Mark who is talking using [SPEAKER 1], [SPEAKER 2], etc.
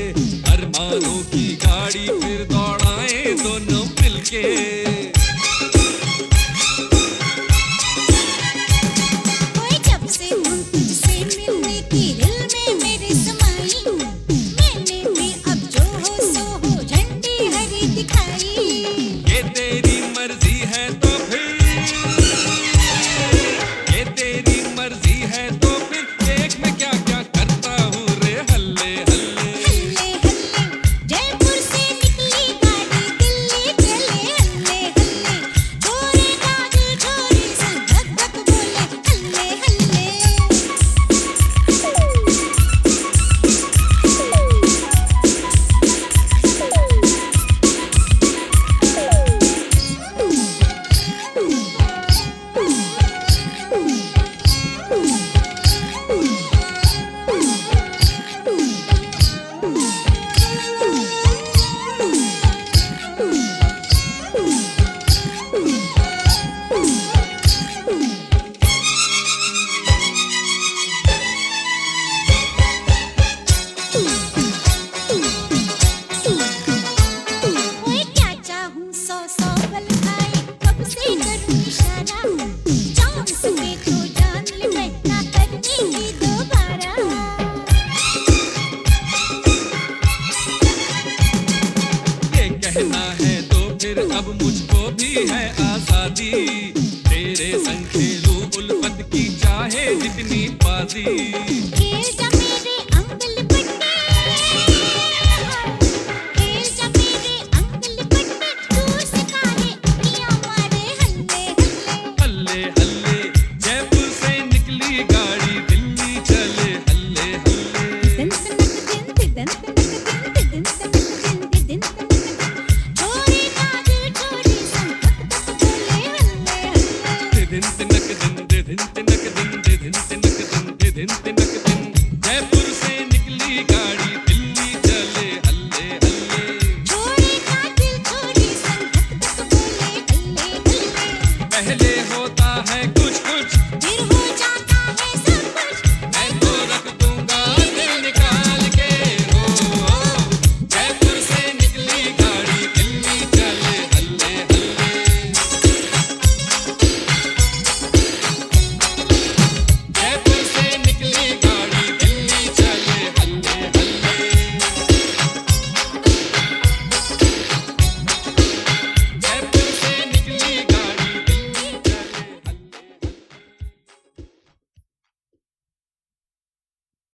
[SPEAKER 1] अरमानों की गाड़ी फिर दौड़ाएं दोनों मिलके। कहना है तो फिर अब मुझको भी है आजादी, तेरे संग खेलूं उल्फत की चाहे जितनी बाजी। खेल जा मेरे अंग लिपटने, खेल जा मेरे अंग लिपटने, दूर से काहे अखियां मारे हल्ले हल्ले हल्ले हल्ले। जयपुर से निकली गाड़ी दिल्ली चले हल्ले हल्ले। दिन तनक दिन दिन तनक दिन तनक दिन दिन जयपुर से निकली गाड़ी